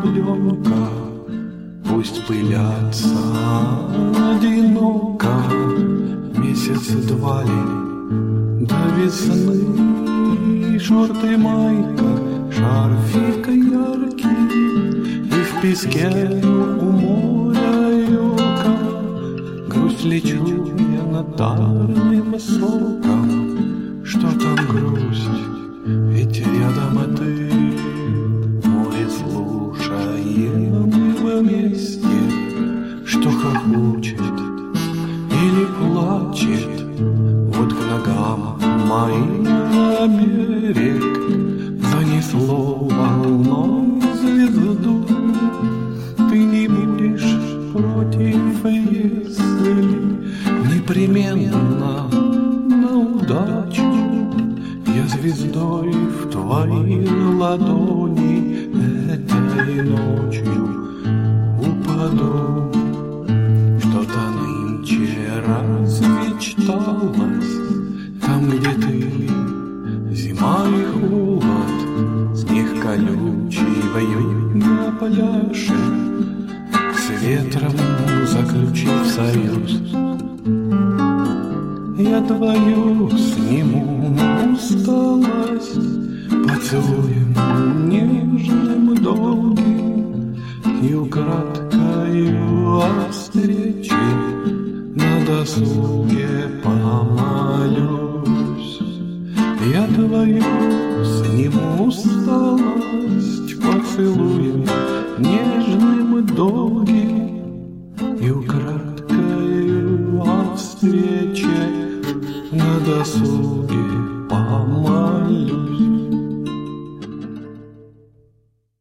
дубленка, пусть пылятся одиноко месяца два ли до весны. Шорты, майка, шарфик яркий, и в песке у моря юга грусть лечу я над тарным соком. Что там грусть, ведь рядом ты. Море слушаем вместе, что хохочет или плачет. Вот к ногам моим на берег занесло волной звезду. Ты не будешь против, если непременно на удачу я звездой в твои ладони этой ночью упаду. Что-то нынче размечталось там, где ты, зима и холод, снег колючий воюет на пляже, с ветром заключив союз. Я твою сниму усталость поцелуем нежным долгим и украдкою о встрече на досуге помолюсь. Я твою сниму усталость поцелуем нежным долгим и украдкою о встрече на досуге помолюсь.